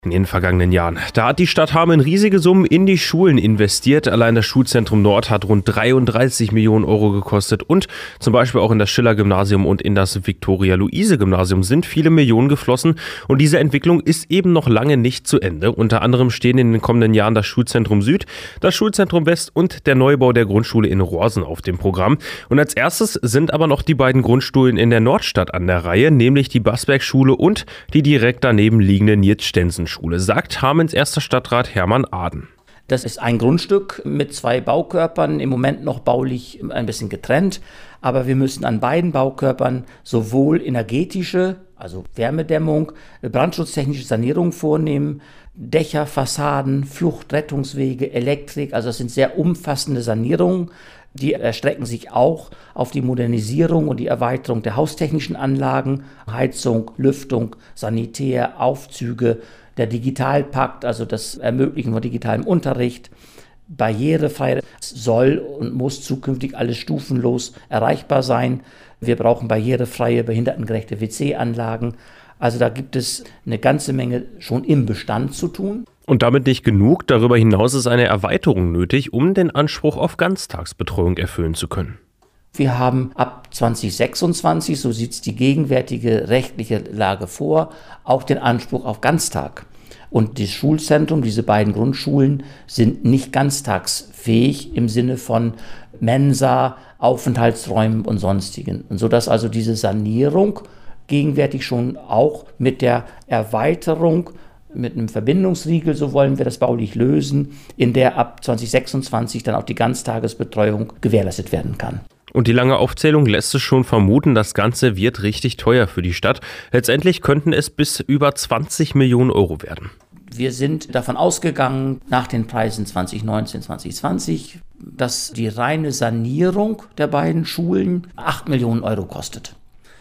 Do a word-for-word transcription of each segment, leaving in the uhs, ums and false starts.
In den vergangenen Jahren. Da hat die Stadt Hameln riesige Summen in die Schulen investiert. Allein das Schulzentrum Nord hat rund dreiunddreißig Millionen Euro gekostet. Und zum Beispiel auch in das Schiller-Gymnasium und in das Viktoria-Luise-Gymnasium sind viele Millionen geflossen. Und diese Entwicklung ist eben noch lange nicht zu Ende. Unter anderem stehen in den kommenden Jahren das Schulzentrum Süd, das Schulzentrum West und der Neubau der Grundschule in Rohrsen auf dem Programm. Und als erstes sind aber noch die beiden Grundschulen in der Nordstadt an der Reihe, nämlich die Baßberg-Schule und die direkt daneben liegende Nils-Stensen-Schule, sagt Hamelns erster Stadtrat Hermann Aden. Das ist ein Grundstück mit zwei Baukörpern, im Moment noch baulich ein bisschen getrennt, aber wir müssen an beiden Baukörpern sowohl energetische, also Wärmedämmung, brandschutztechnische Sanierung vornehmen, Dächer, Fassaden, Flucht, Rettungswege, Elektrik, also das sind sehr umfassende Sanierungen. Die erstrecken sich auch auf die Modernisierung und die Erweiterung der haustechnischen Anlagen, Heizung, Lüftung, Sanitär, Aufzüge, der Digitalpakt, also das Ermöglichen von digitalem Unterricht, barrierefrei soll und muss zukünftig alles stufenlos erreichbar sein. Wir brauchen barrierefreie, behindertengerechte W C-Anlagen. Also da gibt es eine ganze Menge schon im Bestand zu tun. Und damit nicht genug, darüber hinaus ist eine Erweiterung nötig, um den Anspruch auf Ganztagsbetreuung erfüllen zu können. Wir haben ab zwanzig sechsundzwanzig, so sieht es die gegenwärtige rechtliche Lage vor, auch den Anspruch auf Ganztag. Und das Schulzentrum, diese beiden Grundschulen, sind nicht ganztagsfähig im Sinne von Mensa, Aufenthaltsräumen und sonstigen. Und sodass also diese Sanierung gegenwärtig schon auch mit der Erweiterung, mit einem Verbindungsriegel, so wollen wir das baulich lösen, in der ab zwanzig sechsundzwanzig dann auch die Ganztagesbetreuung gewährleistet werden kann. Und die lange Aufzählung lässt es schon vermuten, das Ganze wird richtig teuer für die Stadt. Letztendlich könnten es bis über zwanzig Millionen Euro werden. Wir sind davon ausgegangen, nach den Preisen zwanzig neunzehn, zwanzig zwanzig, dass die reine Sanierung der beiden Schulen acht Millionen Euro kostet.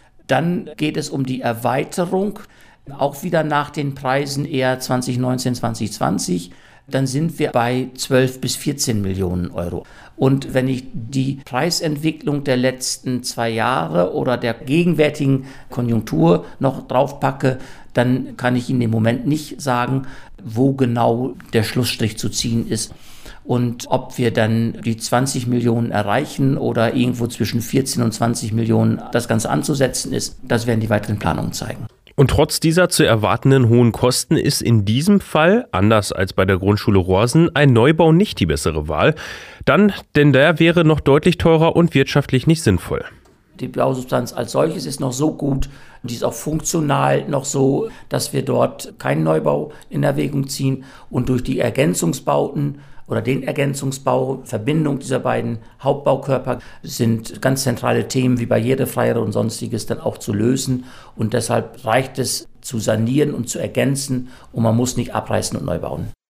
Dann geht es um die Erweiterung, auch wieder nach den Preisen eher zwanzig neunzehn, zwanzig zwanzig. Dann sind wir bei zwölf bis vierzehn Millionen Euro. Und wenn ich die Preisentwicklung der letzten zwei Jahre oder der gegenwärtigen Konjunktur noch draufpacke, dann kann ich Ihnen im Moment nicht sagen, wo genau der Schlussstrich zu ziehen ist. Und ob wir dann die zwanzig Millionen erreichen oder irgendwo zwischen vierzehn und zwanzig Millionen das Ganze anzusetzen ist, das werden die weiteren Planungen zeigen. Und trotz dieser zu erwartenden hohen Kosten ist in diesem Fall, anders als bei der Grundschule Rohrsen, ein Neubau nicht die bessere Wahl. Dann, denn der wäre noch deutlich teurer und wirtschaftlich nicht sinnvoll. Die Bausubstanz als solches ist noch so gut, die ist auch funktional noch so, dass wir dort keinen Neubau in Erwägung ziehen. Und durch die Ergänzungsbauten oder den Ergänzungsbau, Verbindung dieser beiden Hauptbaukörper sind ganz zentrale Themen wie Barrierefreiheit und Sonstiges dann auch zu lösen. Und deshalb reicht es zu sanieren und zu ergänzen und man muss nicht abreißen und neu bauen.